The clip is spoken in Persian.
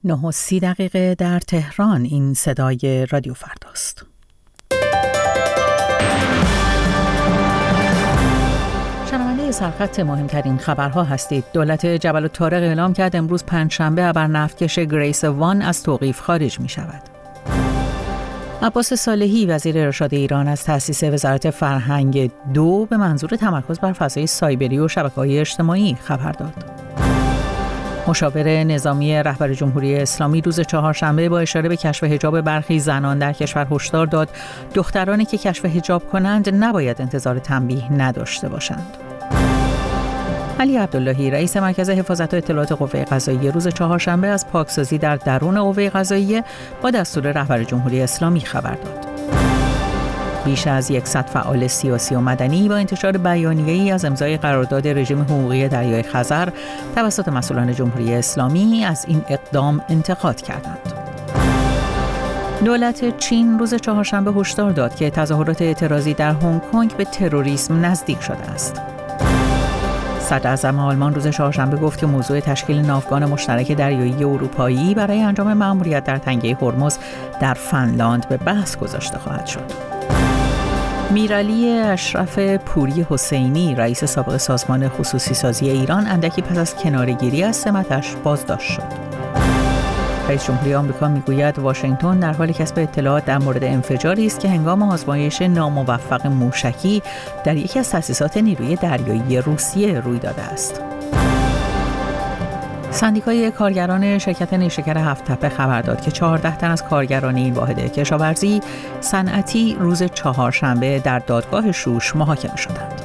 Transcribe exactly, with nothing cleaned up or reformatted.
نه و سی دقیقه در تهران. این صدای رادیو فرداست. شنونده سرخط مهمترین خبرها هستید. دولت جبل الطارق اعلام کرد امروز پنجشنبه ابرنفتکش گریس وان از توقیف خارج می شود. عباس صالحی وزیر ارشاد ایران از تأسیس وزارت فرهنگ دو به منظور تمرکز بر فضای سایبری و شبکه‌های اجتماعی خبر داد. مشاور نظامی رهبر جمهوری اسلامی روز چهارشنبه با اشاره به کشف حجاب برخی زنان در کشور هشدار داد دخترانی که کشف حجاب کنند نباید انتظار تنبیه نداشته باشند. علی عبداللهی رئیس مرکز حفاظت و اطلاعات قوه قضاییه روز چهارشنبه از پاکسازی در درون قوه قضاییه با دستور رهبر جمهوری اسلامی خبر داد. بیش از صد فعال سیاسی و مدنی با انتشار بیانیه‌ای از امضای قرارداد رژیم حقوقی دریای خزر توسط مسئولان جمهوری اسلامی از این اقدام انتقاد کردند. دولت چین روز چهارشنبه هشدار داد که تظاهرات اعتراضی در هنگ کنگ به تروریسم نزدیک شده است. صدراعظم آلمان روز چهارشنبه گفت که موضوع تشکیل ناوگان مشترک دریایی اروپایی برای انجام مأموریت در تنگه هرمز در فنلاند به بحث گذاشته خواهد شد. میرعلی اشرف پوری حسینی رئیس سابق سازمان خصوصی سازی ایران اندکی پس از کناره‌گیری از سمتش بازداشت شد. رئیس جمهوری آمریکا میگوید واشنگتن در حال کسب اطلاعات در مورد انفجاری است که هنگام آزمایش ناموفق موشکی در یکی از تأسیسات نیروی دریایی روسیه روی داده است. سندیکای کارگران شرکت نیشکر هفت تپه خبر داد که چهارده تن از کارگران این واحد کشاورزی صنعتی روز چهارشنبه در دادگاه شوش محاکمه شدند.